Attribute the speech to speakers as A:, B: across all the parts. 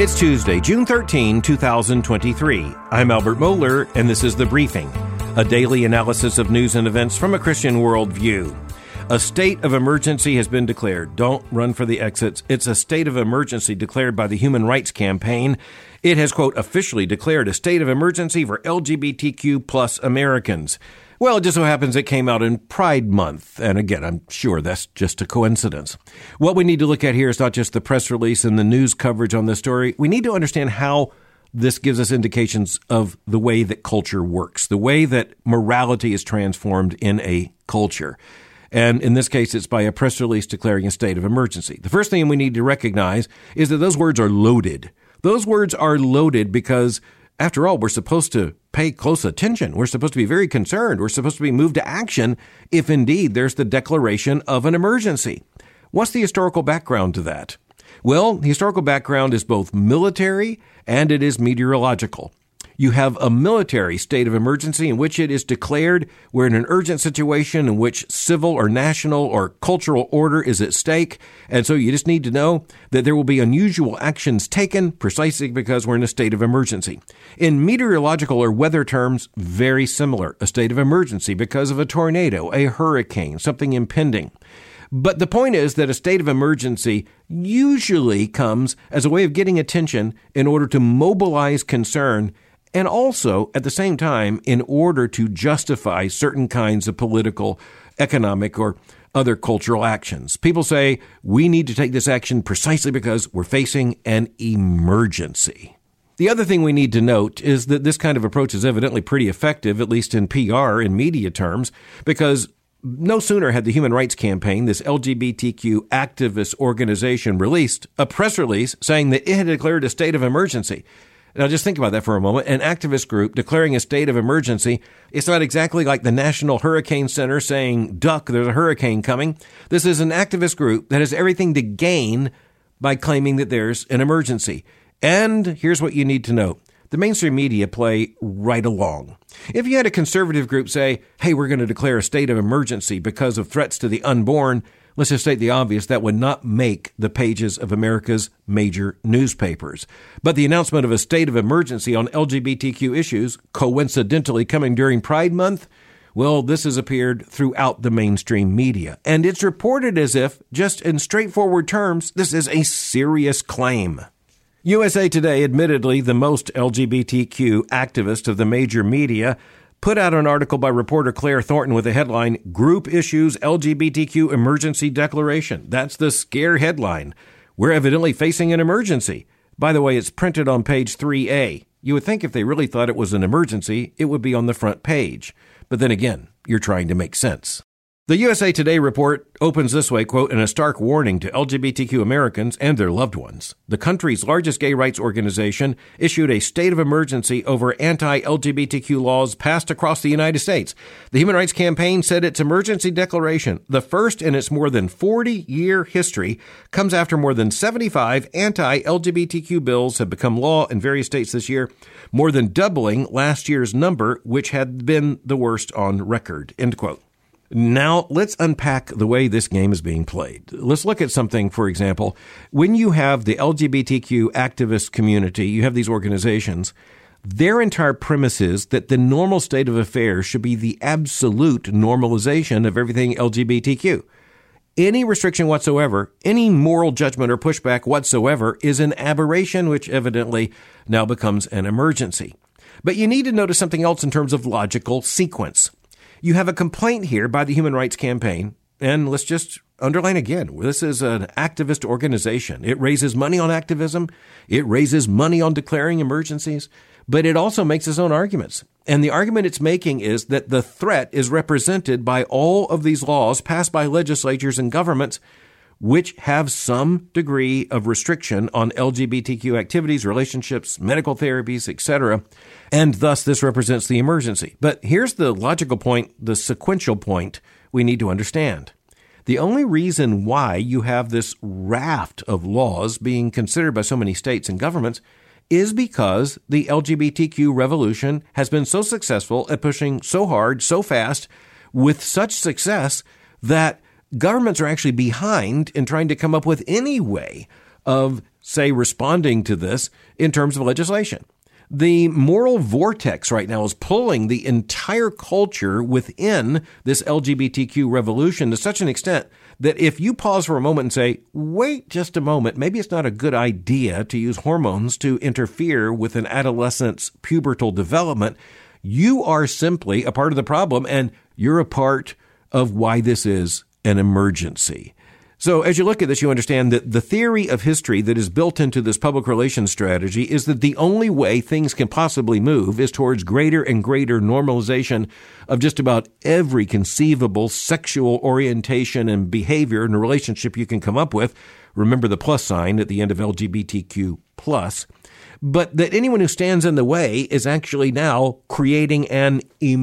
A: It's Tuesday, June 13, 2023. I'm Albert Mohler, and this is The Briefing, a daily analysis of news and events from a Christian worldview. A state of emergency has been declared. Don't run for the exits. It's a state of emergency declared by the Human Rights Campaign. It has, quote, officially declared a state of emergency for LGBTQ plus Americans. Well, it just so happens it came out in Pride Month. And again, I'm sure that's just a coincidence. What we need to look at here is not just the press release and the news coverage on this story. We need to understand how this gives us indications of the way that culture works, the way that morality is transformed in a culture. And in this case, it's by a press release declaring a state of emergency. The first thing we need to recognize is that those words are loaded. Those words are loaded because, after all, we're supposed to pay close attention. We're supposed to be very concerned. We're supposed to be moved to action if indeed there's the declaration of an emergency. What's the historical background to that? Well, the historical background is both military and it is meteorological. You have a military state of emergency in which it is declared we're in an urgent situation in which civil or national or cultural order is at stake. And so you just need to know that there will be unusual actions taken precisely because we're in a state of emergency. In meteorological or weather terms, very similar. A state of emergency because of a tornado, a hurricane, something impending. But the point is that a state of emergency usually comes as a way of getting attention in order to mobilize concern and also, at the same time, in order to justify certain kinds of political, economic, or other cultural actions. People say, we need to take this action precisely because we're facing an emergency. The other thing we need to note is that this kind of approach is evidently pretty effective, at least in PR, in media terms, because no sooner had the Human Rights Campaign, this LGBTQ activist organization, released a press release saying that it had declared a state of emergency. Now, just think about that for a moment. An activist group declaring a state of emergency. It's not exactly like the National Hurricane Center saying, duck, there's a hurricane coming. This is an activist group that has everything to gain by claiming that there's an emergency. And here's what you need to know. The mainstream media play right along. If you had a conservative group say, hey, we're going to declare a state of emergency because of threats to the unborn, let's just state the obvious, that would not make the pages of America's major newspapers. But the announcement of a state of emergency on LGBTQ issues, coincidentally coming during Pride Month, well, this has appeared throughout the mainstream media. And it's reported as if, just in straightforward terms, this is a serious claim. USA Today, admittedly the most LGBTQ activist of the major media, put out an article by reporter Claire Thornton with the headline, Group Issues LGBTQ Emergency Declaration. That's the scare headline. We're evidently facing an emergency. By the way, it's printed on page 3A. You would think if they really thought it was an emergency, it would be on the front page. But then again, you're trying to make sense. The USA Today report opens this way, quote, in a stark warning to LGBTQ Americans and their loved ones. The country's largest gay rights organization issued a state of emergency over anti-LGBTQ laws passed across the United States. The Human Rights Campaign said its emergency declaration, the first in its more than 40-year history, comes after more than 75 anti-LGBTQ bills have become law in various states this year, more than doubling last year's number, which had been the worst on record, end quote. Now, let's unpack the way this game is being played. Let's look at something, for example. When you have the LGBTQ activist community, you have these organizations, their entire premise is that the normal state of affairs should be the absolute normalization of everything LGBTQ. Any restriction whatsoever, any moral judgment or pushback whatsoever is an aberration, which evidently now becomes an emergency. But you need to notice something else in terms of logical sequence. You have a complaint here by the Human Rights Campaign, and let's just underline again, this is an activist organization. It raises money on activism. It raises money on declaring emergencies, but it also makes its own arguments. And the argument it's making is that the threat is represented by all of these laws passed by legislatures and governments which have some degree of restriction on LGBTQ activities, relationships, medical therapies, etc. And thus this represents the emergency. But here's the logical point, the sequential point we need to understand. The only reason why you have this raft of laws being considered by so many states and governments is because the LGBTQ revolution has been so successful at pushing so hard, so fast, with such success that governments are actually behind in trying to come up with any way of say, responding to this in terms of legislation. The moral vortex right now is pulling the entire culture within this LGBTQ revolution to such an extent that if you pause for a moment and say, wait just a moment, maybe it's not a good idea to use hormones to interfere with an adolescent's pubertal development, you are simply a part of the problem and you're a part of why this is an emergency. So as you look at this, you understand that the theory of history that is built into this public relations strategy is that the only way things can possibly move is towards greater and greater normalization of just about every conceivable sexual orientation and behavior in a relationship you can come up with. Remember the plus sign at the end of LGBTQ+. But that anyone who stands in the way is actually now creating an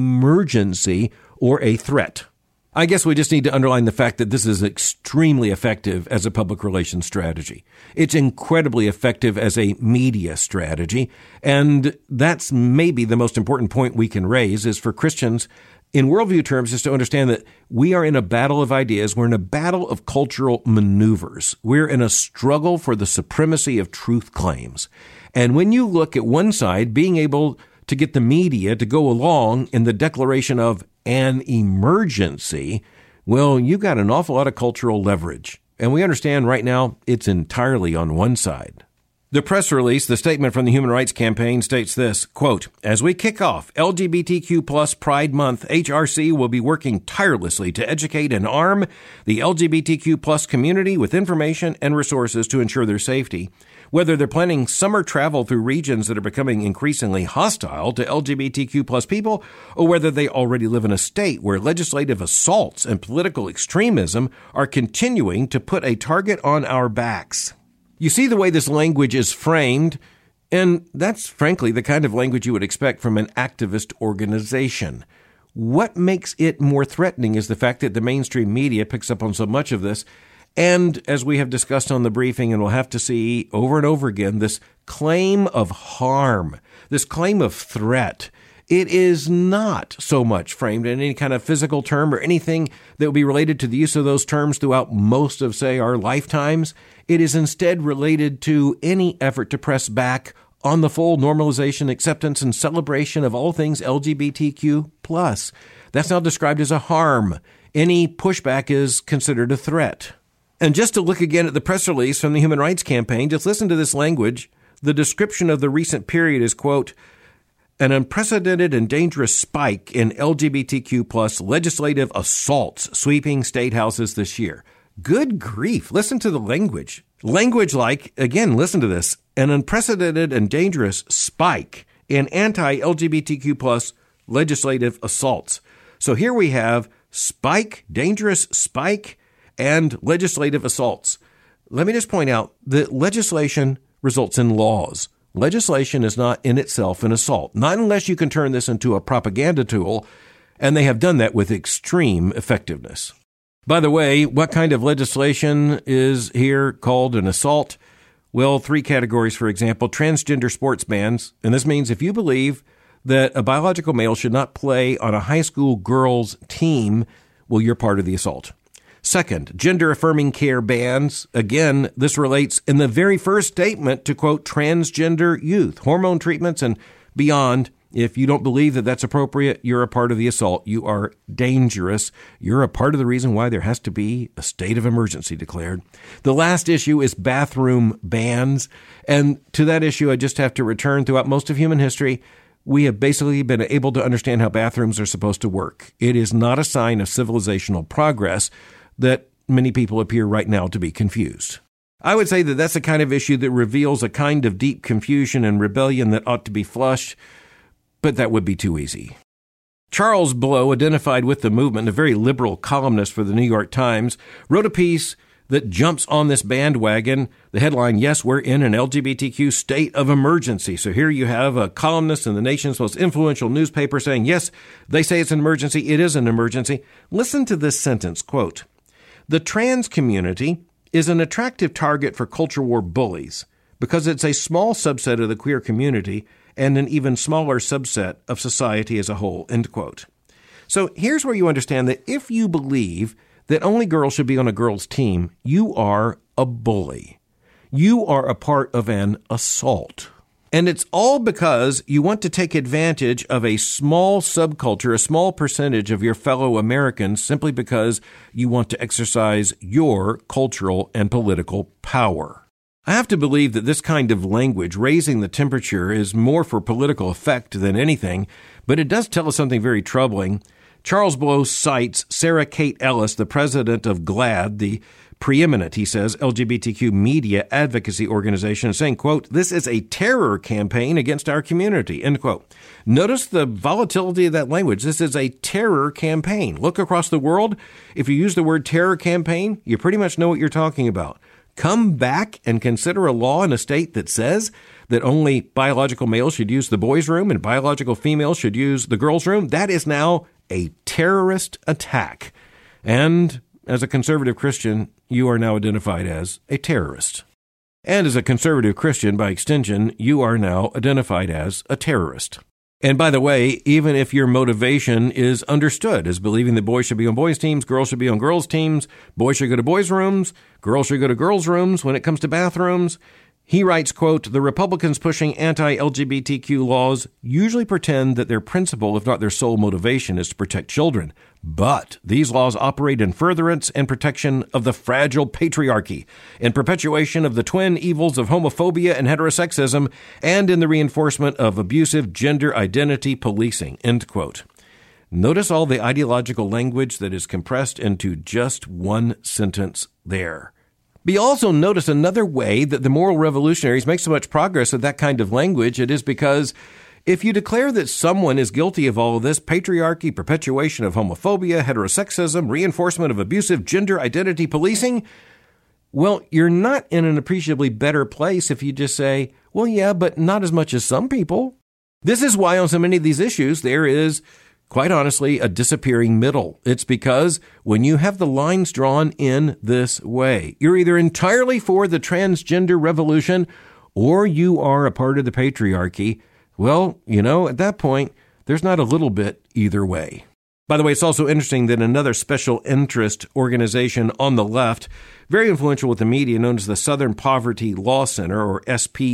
A: emergency or a threat. I guess we just need to underline the fact that this is extremely effective as a public relations strategy. It's incredibly effective as a media strategy. And that's maybe the most important point we can raise is for Christians in worldview terms is to understand that we are in a battle of ideas. We're in a battle of cultural maneuvers. We're in a struggle for the supremacy of truth claims. And when you look at one side being able to get the media to go along in the declaration of an emergency, well, you got an awful lot of cultural leverage. And we understand right now it's entirely on one side. The press release, the statement from the Human Rights Campaign states this, quote, as we kick off LGBTQ plus Pride Month, HRC will be working tirelessly to educate and arm the LGBTQ plus community with information and resources to ensure their safety. Whether they're planning summer travel through regions that are becoming increasingly hostile to LGBTQ plus people, or whether they already live in a state where legislative assaults and political extremism are continuing to put a target on our backs. You see the way this language is framed, and that's frankly the kind of language you would expect from an activist organization. What makes it more threatening is the fact that the mainstream media picks up on so much of this. And as we have discussed on the briefing, and we'll have to see over and over again, this claim of harm, this claim of threat, it is not so much framed in any kind of physical term or anything that would be related to the use of those terms throughout most of, say, our lifetimes. It is instead related to any effort to press back on the full normalization, acceptance, and celebration of all things LGBTQ+. That's now described as a harm. Any pushback is considered a threat. And just to look again at the press release from the Human Rights Campaign, just listen to this language. The description of the recent period is, quote, an unprecedented and dangerous spike in LGBTQ plus legislative assaults sweeping state houses this year. Good grief. Listen to the language. Language like, again, listen to this, an unprecedented and dangerous spike in anti-LGBTQ plus legislative assaults. So here we have spike, dangerous spike, and legislative assaults. Let me just point out that legislation results in laws. Legislation is not in itself an assault, not unless you can turn this into a propaganda tool, and they have done that with extreme effectiveness. By the way, what kind of legislation is here called an assault? Well, 3 categories, for example, transgender sports bans, and this means if you believe that a biological male should not play on a high school girls' team, well, you're part of the assault. Second, gender-affirming care bans. Again, this relates in the very first statement to, quote, transgender youth, hormone treatments, and beyond. If you don't believe that that's appropriate, you're a part of the assault. You are dangerous. You're a part of the reason why there has to be a state of emergency declared. The last issue is bathroom bans. And to that issue, I just have to return throughout most of human history. We have basically been able to understand how bathrooms are supposed to work. It is not a sign of civilizational progress that many people appear right now to be confused. I would say that that's the kind of issue that reveals a kind of deep confusion and rebellion that ought to be flushed, but that would be too easy. Charles Blow, identified with the movement, a very liberal columnist for the New York Times, wrote a piece that jumps on this bandwagon. The headline, yes, we're in an LGBTQ state of emergency. So here you have a columnist in the nation's most influential newspaper saying, yes, they say it's an emergency. It is an emergency. Listen to this sentence, quote, the trans community is an attractive target for culture war bullies because it's a small subset of the queer community and an even smaller subset of society as a whole, end quote. So here's where you understand that if you believe that only girls should be on a girls' team, you are a bully. you are a part of an assault. And it's all because you want to take advantage of a small subculture, a small percentage of your fellow Americans, simply because you want to exercise your cultural and political power. I have to believe that this kind of language, raising the temperature, is more for political effect than anything, but it does tell us something very troubling. Charles Blow cites Sarah Kate Ellis, the president of GLAAD, the preeminent, he says, LGBTQ media advocacy organization, saying, quote, "This is a terror campaign against our community," end quote. Notice the volatility of that language. This is a terror campaign. Look across the world. If you use the word terror campaign, you pretty much know what you're talking about. Come back and consider a law in a state that says that only biological males should use the boys' room and biological females should use the girls' room. That is now a terrorist attack. And as a conservative Christian, you are now identified as a terrorist. And as a conservative Christian, by extension, you are now identified as a terrorist. And by the way, even if your motivation is understood as believing that boys should be on boys' teams, girls should be on girls' teams, boys should go to boys' rooms, girls should go to girls' rooms when it comes to bathrooms, he writes, quote, "The Republicans pushing anti-LGBTQ laws usually pretend that their principal, if not their sole motivation, is to protect children. But these laws operate in furtherance and protection of the fragile patriarchy, in perpetuation of the twin evils of homophobia and heterosexism, and in the reinforcement of abusive gender identity policing," end quote. Notice all the ideological language that is compressed into just one sentence there. But you also notice another way that the moral revolutionaries make so much progress with that kind of language. It is because if you declare that someone is guilty of all of this, patriarchy, perpetuation of homophobia, heterosexism, reinforcement of abusive gender identity policing, well, you're not in an appreciably better place if you just say, well, yeah, but not as much as some people. This is why on so many of these issues there is, quite honestly, a disappearing middle. It's because when you have the lines drawn in this way, you're either entirely for the transgender revolution or you are a part of the patriarchy. Well, at that point, there's not a little bit either way. By the way, it's also interesting that another special interest organization on the left, very influential with the media, known as the Southern Poverty Law Center, or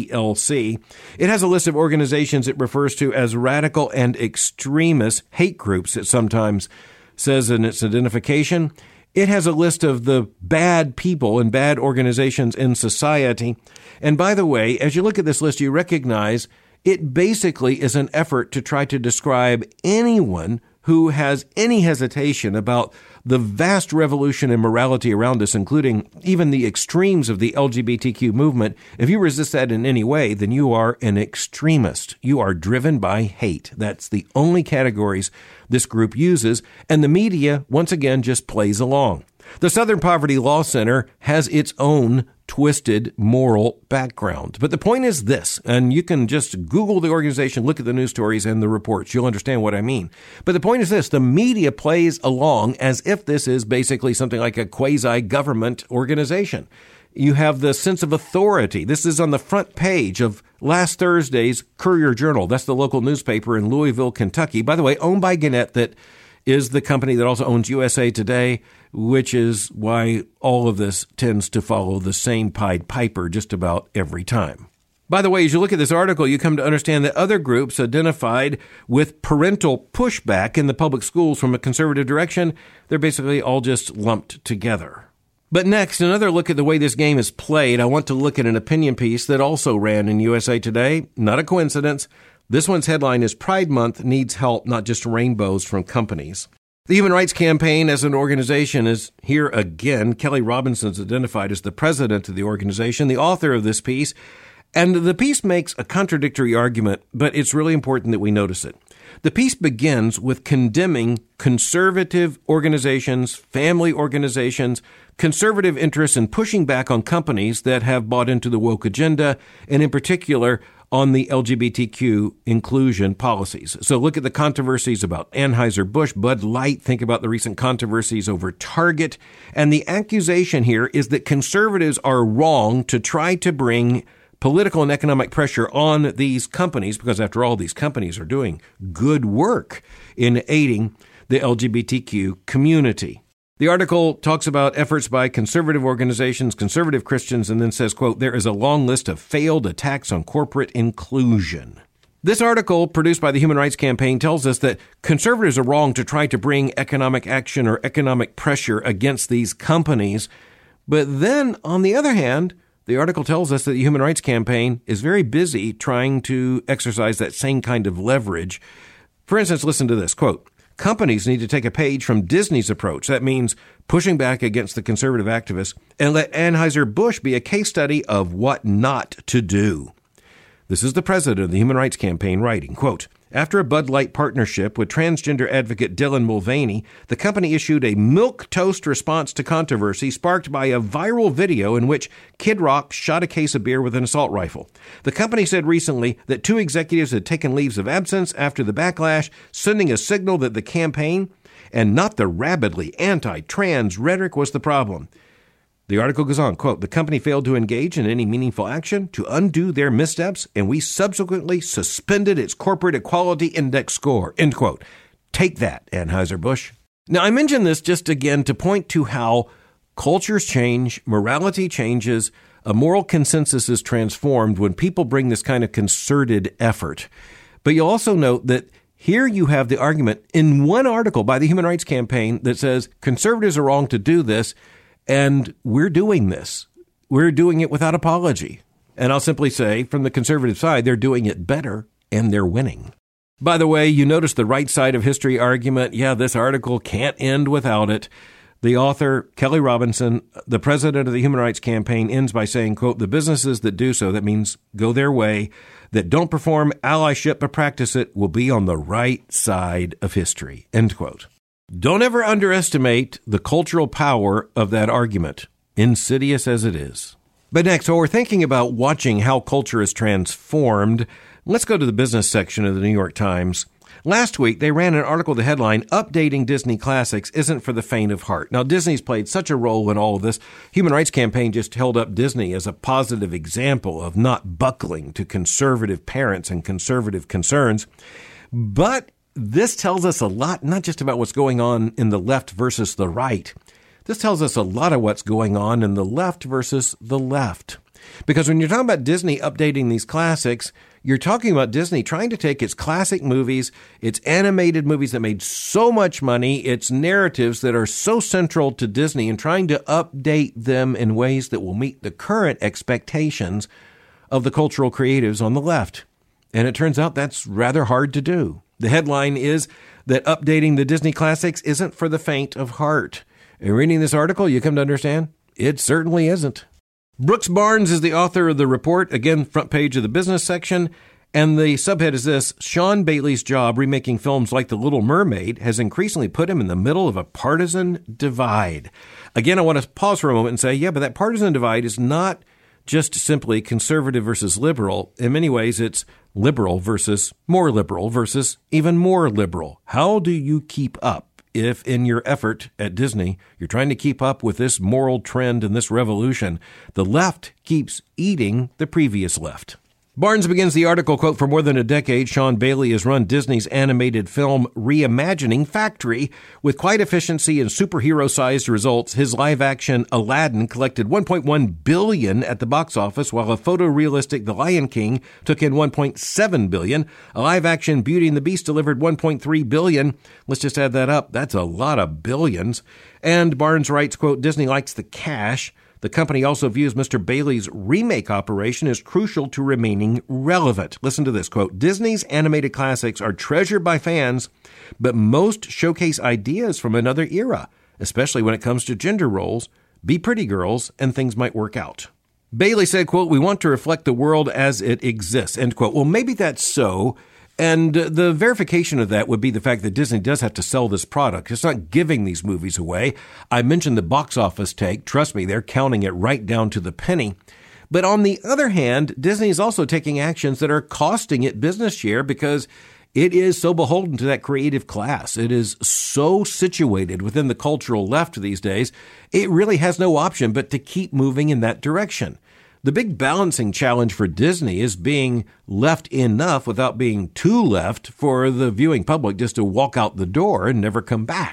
A: SPLC, it has a list of organizations it refers to as radical and extremist hate groups, it sometimes says in its identification. It has a list of the bad people and bad organizations in society. And by the way, as you look at this list, you recognize it basically is an effort to try to describe anyone who has any hesitation about the vast revolution in morality around us, including even the extremes of the LGBTQ movement. If you resist that in any way, then you are an extremist. You are driven by hate. That's the only categories this group uses, and the media, once again, just plays along. The Southern Poverty Law Center has its own twisted moral background. But the point is this, and you can just Google the organization, look at the news stories and the reports. You'll understand what I mean. But the point is this, the media plays along as if this is basically something like a quasi-government organization. You have the sense of authority. This is on the front page of last Thursday's Courier-Journal. That's the local newspaper in Louisville, Kentucky. By the way, owned by Gannett, that is the company that also owns USA Today, which is why all of this tends to follow the same Pied Piper just about every time. By the way, as you look at this article, you come to understand that other groups identified with parental pushback in the public schools from a conservative direction, they're basically all just lumped together. But next, another look at the way this game is played. I want to look at an opinion piece that also ran in USA Today. Not a coincidence. This one's headline is Pride Month Needs Help, Not Just Rainbows from Companies. The Human Rights Campaign as an organization is here again. Kelly Robinson's identified as the president of the organization, the author of this piece. And the piece makes a contradictory argument, but it's really important that we notice it. The piece begins with condemning conservative organizations, family organizations, conservative interests, and pushing back on companies that have bought into the woke agenda, and in particular on the LGBTQ inclusion policies. So look at the controversies about Anheuser-Busch, Bud Light. Think about the recent controversies over Target. And the accusation here is that conservatives are wrong to try to bring political and economic pressure on these companies, because after all, these companies are doing good work in aiding the LGBTQ community. The article talks about efforts by conservative organizations, conservative Christians, and then says, quote, there is a long list of failed attacks on corporate inclusion. This article, produced by the Human Rights Campaign, tells us that conservatives are wrong to try to bring economic action or economic pressure against these companies. But then, on the other hand, the article tells us that the Human Rights Campaign is very busy trying to exercise that same kind of leverage. For instance, listen to this, quote, companies need to take a page from Disney's approach. That means pushing back against the conservative activists and let Anheuser-Busch be a case study of what not to do. This is the president of the Human Rights Campaign writing, quote, after a Bud Light partnership with transgender advocate Dylan Mulvaney, the company issued a milquetoast response to controversy sparked by a viral video in which Kid Rock shot a case of beer with an assault rifle. The company said recently that 2 executives had taken leaves of absence after the backlash, sending a signal that the campaign and not the rabidly anti-trans rhetoric was the problem. The article goes on, quote, the company failed to engage in any meaningful action to undo their missteps, and we subsequently suspended its corporate equality index score, end quote. Take that, Anheuser-Busch. Now, I mention this just again to point to how cultures change, morality changes, a moral consensus is transformed when people bring this kind of concerted effort. But you'll also note that here you have the argument in one article by the Human Rights Campaign that says conservatives are wrong to do this, and we're doing this. We're doing it without apology. And I'll simply say, from the conservative side, they're doing it better, and they're winning. By the way, you notice the right side of history argument. Yeah, this article can't end without it. The author, Kelly Robinson, the president of the Human Rights Campaign, ends by saying, quote, the businesses that do so, that means go their way, that don't perform allyship but practice it, will be on the right side of history, end quote. Don't ever underestimate the cultural power of that argument, insidious as it is. But next, while we're thinking about watching how culture is transformed, let's go to the business section of the New York Times. Last week, they ran an article with the headline, Updating Disney Classics Isn't for the Faint of Heart. Now, Disney's played such a role in all of this. Human Rights Campaign just held up Disney as a positive example of not buckling to conservative parents and conservative concerns. But this tells us a lot, not just about what's going on in the left versus the right. This tells us a lot of what's going on in the left versus the left. Because when you're talking about Disney updating these classics, you're talking about Disney trying to take its classic movies, its animated movies that made so much money, its narratives that are so central to Disney, and trying to update them in ways that will meet the current expectations of the cultural creatives on the left. And it turns out that's rather hard to do. The headline is that updating the Disney classics isn't for the faint of heart. And reading this article, you come to understand it certainly isn't. Brooks Barnes is the author of the report, again, front page of the business section, and the subhead is this: Sean Bailey's job remaking films like The Little Mermaid has increasingly put him in the middle of a partisan divide. Again, I want to pause for a moment and say, yeah, but that partisan divide is not just simply conservative versus liberal. In many ways, it's liberal versus even more liberal. How do you keep up if in your effort at Disney, you're trying to keep up with this moral trend and this revolution, the left keeps eating the previous left? Barnes begins the article, quote, for more than a decade, Sean Bailey has run Disney's animated film reimagining factory. With quite efficiency and superhero-sized results, his live-action Aladdin collected $1.1 billion at the box office, while a photorealistic The Lion King took in $1.7 billion. A live-action Beauty and the Beast delivered $1.3 billion. Let's just add that up. That's a lot of billions. And Barnes writes, quote, Disney likes the cash. The company also views Mr. Bailey's remake operation as crucial to remaining relevant. Listen to this, quote, Disney's animated classics are treasured by fans, but most showcase ideas from another era, especially when it comes to gender roles, be pretty girls, and things might work out. Bailey said, quote, we want to reflect the world as it exists, end quote. Well, maybe that's so. And the verification of that would be the fact that Disney does have to sell this product. It's not giving these movies away. I mentioned the box office take. Trust me, they're counting it right down to the penny. But on the other hand, Disney is also taking actions that are costing it business share because it is so beholden to that creative class. It is so situated within the cultural left these days. It really has no option but to keep moving in that direction. The big balancing challenge for Disney is being left enough without being too left for the viewing public just to walk out the door and never come back.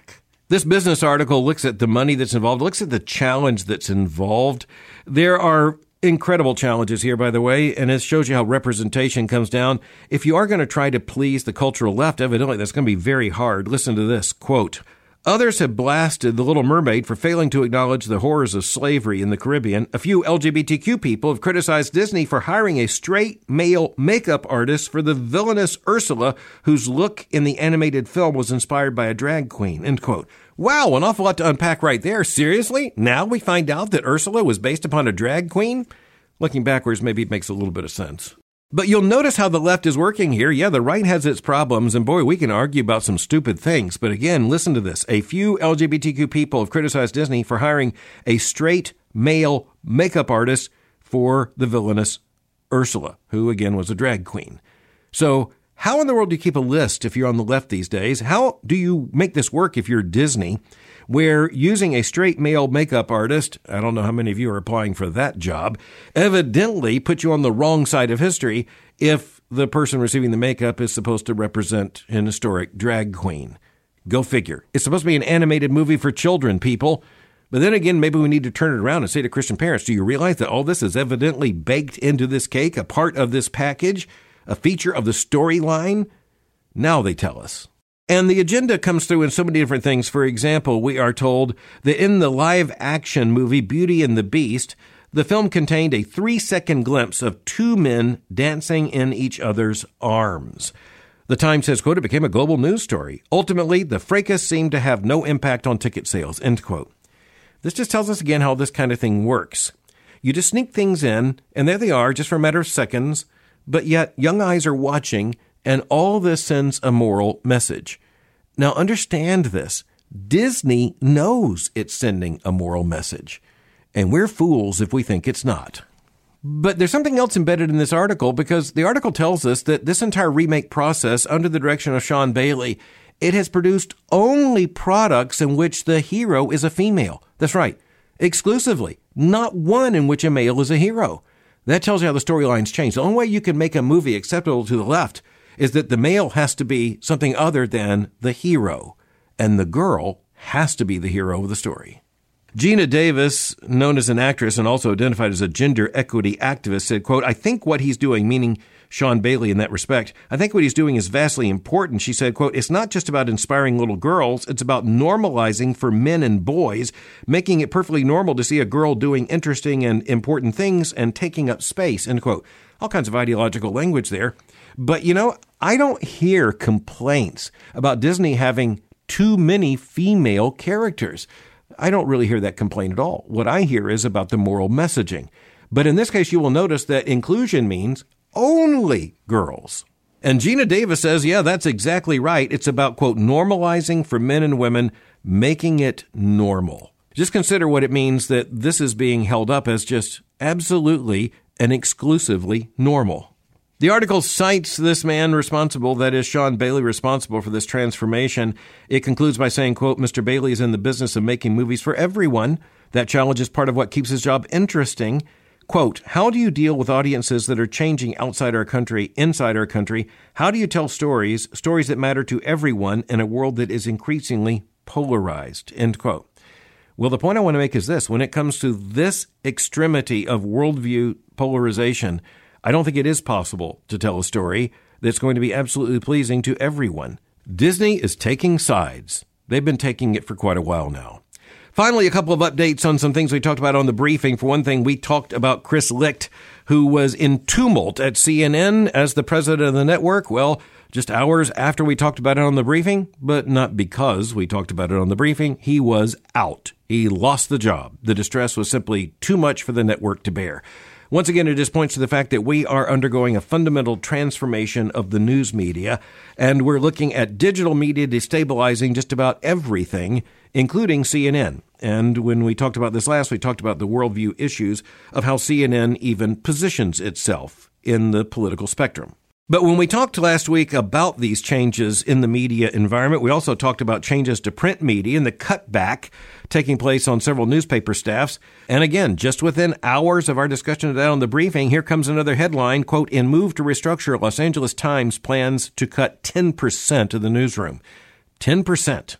A: This business article looks at the money that's involved, looks at the challenge that's involved. There are incredible challenges here, by the way, and it shows you how representation comes down. If you are going to try to please the cultural left, evidently that's going to be very hard. Listen to this, quote, "Others have blasted The Little Mermaid for failing to acknowledge the horrors of slavery in the Caribbean. A few LGBTQ people have criticized Disney for hiring a straight male makeup artist for the villainous Ursula, whose look in the animated film was inspired by a drag queen," end quote. Wow, an awful lot to unpack right there. Seriously? Now we find out that Ursula was based upon a drag queen? Looking backwards, maybe it makes a little bit of sense. But you'll notice how the left is working here. Yeah, the right has its problems, and boy, we can argue about some stupid things. But again, listen to this. A few LGBTQ people have criticized Disney for hiring a straight male makeup artist for the villainous Ursula, who again was a drag queen. So how in the world do you keep a list if you're on the left these days? How do you make this work if you're Disney, where using a straight male makeup artist, I don't know how many of you are applying for that job, evidently put you on the wrong side of history if the person receiving the makeup is supposed to represent an historic drag queen? Go figure. It's supposed to be an animated movie for children, people. But then again, maybe we need to turn it around and say to Christian parents, do you realize that all this is evidently baked into this cake, a part of this package? A feature of the storyline? Now they tell us. And the agenda comes through in so many different things. For example, we are told that in the live-action movie Beauty and the Beast, the film contained a 3-second glimpse of two men dancing in each other's arms. The Times says, quote, "It became a global news story. Ultimately, the fracas seemed to have no impact on ticket sales," end quote. This just tells us again how this kind of thing works. You just sneak things in, and there they are, just for a matter of seconds, but yet young eyes are watching, and all this sends a moral message. Now understand this. Disney knows it's sending a moral message, and we're fools if we think it's not. But there's something else embedded in this article, because the article tells us that this entire remake process, under the direction of Sean Bailey, it has produced only products in which the hero is a female. That's right. Exclusively. Not one in which a male is a hero. That tells you how the storyline's changed. The only way you can make a movie acceptable to the left is that the male has to be something other than the hero, and the girl has to be the hero of the story. Geena Davis, known as an actress and also identified as a gender equity activist, said, quote, "I think what he's doing," meaning Sean Bailey in that respect, "I think what he's doing is vastly important." She said, quote, "It's not just about inspiring little girls. It's about normalizing for men and boys, making it perfectly normal to see a girl doing interesting and important things and taking up space," end quote. All kinds of ideological language there. But, I don't hear complaints about Disney having too many female characters. I don't really hear that complaint at all. What I hear is about the moral messaging. But in this case, you will notice that inclusion means only girls. And Geena Davis says, yeah, that's exactly right. It's about, quote, normalizing for men and women, making it normal. Just consider what it means that this is being held up as just absolutely and exclusively normal. The article cites this man responsible, that is Sean Bailey, responsible for this transformation. It concludes by saying, quote, "Mr. Bailey is in the business of making movies for everyone. That challenge is part of what keeps his job interesting. Quote, how do you deal with audiences that are changing outside our country, inside our country? How do you tell stories that matter to everyone in a world that is increasingly polarized?" End quote. Well, the point I want to make is this. When it comes to this extremity of worldview polarization, I don't think it is possible to tell a story that's going to be absolutely pleasing to everyone. Disney is taking sides. They've been taking it for quite a while now. Finally, a couple of updates on some things we talked about on the briefing. For one thing, we talked about Chris Licht, who was in tumult at CNN as the president of the network. Well, just hours after we talked about it on the briefing, but not because we talked about it on the briefing, he was out. He lost the job. The distress was simply too much for the network to bear. Once again, it just points to the fact that we are undergoing a fundamental transformation of the news media, and we're looking at digital media destabilizing just about everything, including CNN. And when we talked about this last, we talked about the worldview issues of how CNN even positions itself in the political spectrum. But when we talked last week about these changes in the media environment, we also talked about changes to print media and the cutback taking place on several newspaper staffs. And again, just within hours of our discussion of that on the briefing, here comes another headline, quote, "In move to restructure, Los Angeles Times plans to cut 10% of the newsroom." 10%.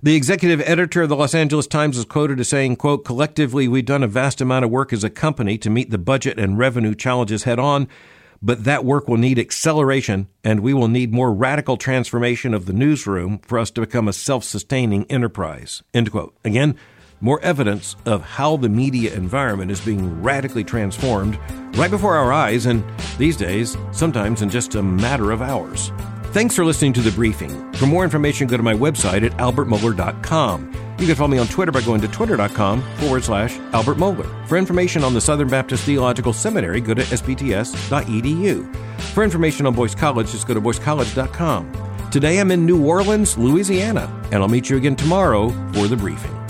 A: The executive editor of the Los Angeles Times is quoted as saying, quote, "Collectively, we've done a vast amount of work as a company to meet the budget and revenue challenges head on, but that work will need acceleration, and we will need more radical transformation of the newsroom for us to become a self-sustaining enterprise," end quote. Again, more evidence of how the media environment is being radically transformed right before our eyes, and these days, sometimes in just a matter of hours. Thanks for listening to The Briefing. For more information, go to my website at albertmohler.com. You can follow me on Twitter by going to twitter.com/Albert Mohler. For information on the Southern Baptist Theological Seminary, go to sbts.edu. For information on Boyce College, just go to boycecollege.com. Today I'm in New Orleans, Louisiana, and I'll meet you again tomorrow for The Briefing.